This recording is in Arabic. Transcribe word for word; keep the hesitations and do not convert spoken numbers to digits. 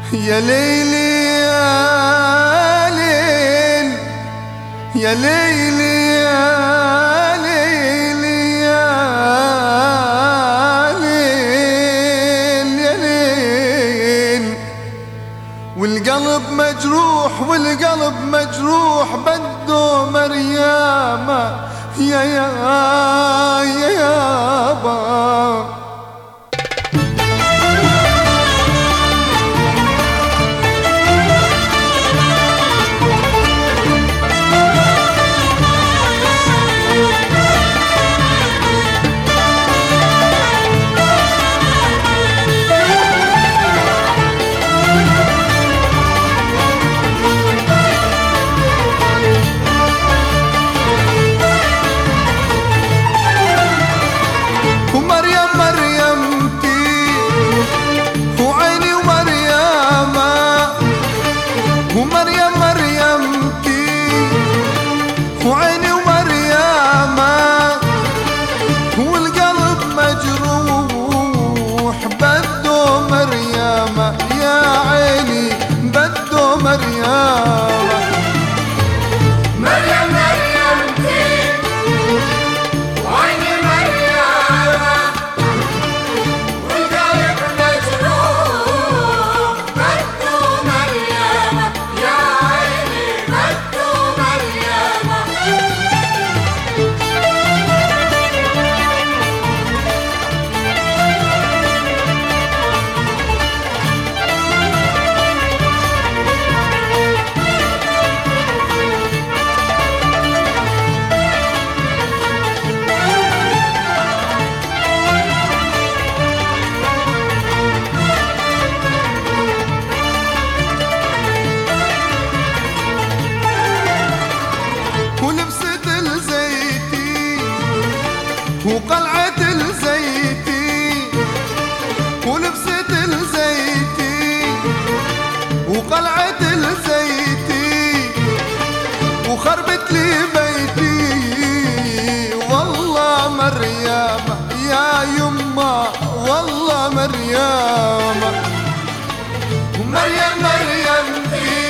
يا ليلي يا ليل يا ليلي يا ليلي يا ليل يا ليل، والقلب مجروح والقلب مجروح بده مريامة يا يا يا يابا. وعيني ومريامة والقلب مجروح بده مريامة يا عيني بده مريامة. مريم مريمتي وعيني مريامة والقلب مجروح بده مريامة يا عيني بده مريامة. ولبست الزيتي وقلعة الزيتي ولبست الزيتي وقلعة الزيتي وخربت لي بيتي والله مريامة يا يما والله مريامة. مريم مريمتي